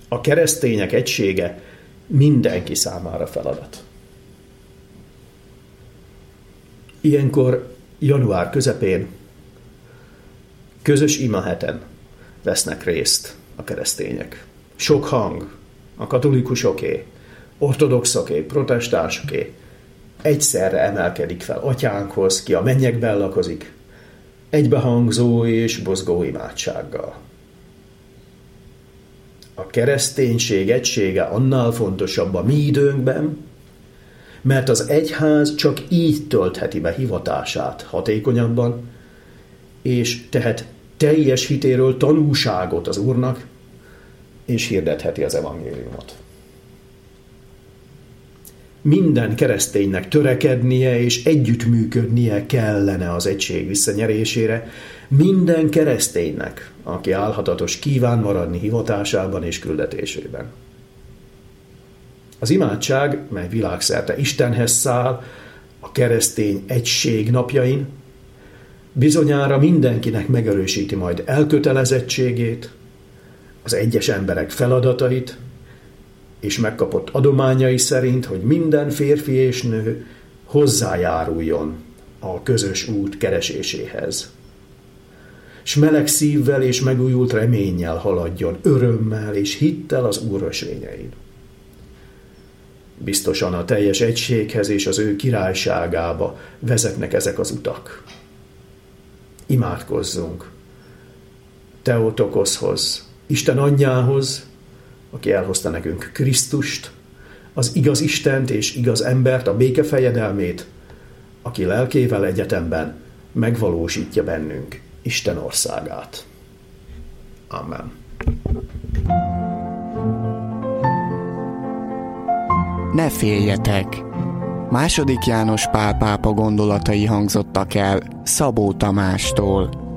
A keresztények egysége mindenki számára feladat. Ilyenkor január közepén közös imaheten vesznek részt a keresztények. Sok hang, a katolikusoké, ortodoxoké, protestánsoké egyszerre emelkedik fel atyánkhoz, ki a mennyekben lakozik, egybehangzó és mozgó imádsággal. A kereszténység egysége annál fontosabb a mi időnkben, mert az egyház csak így töltheti be hivatását hatékonyabban, és tehet teljes hitéről tanúságot az Úrnak, és hirdetheti az evangéliumot. Minden kereszténynek törekednie és együttműködnie kellene az egység visszanyerésére, minden kereszténynek, aki álhatatos kíván maradni hivatásában és küldetésében. Az imádság, mely világszerte Istenhez száll, a keresztény egység napjain, bizonyára mindenkinek megerősíti majd elkötelezettségét, az egyes emberek feladatait, és megkapott adományai szerint, hogy minden férfi és nő hozzájáruljon a közös út kereséséhez. S meleg szívvel és megújult reménnyel haladjon, örömmel és hittel az Úr ösvényein. Biztosan a teljes egységhez és az ő királyságába vezetnek ezek az utak. Imádkozzunk Theotokoszhoz, Isten anyjához, aki elhozta nekünk Krisztust, az igaz Istent és igaz embert, a béke fejedelmét, aki lelkével egyetemben megvalósítja bennünk Isten országát. Amen. Ne féljetek! II. János Pál pápa gondolatai hangzottak el Szabó Tamástól.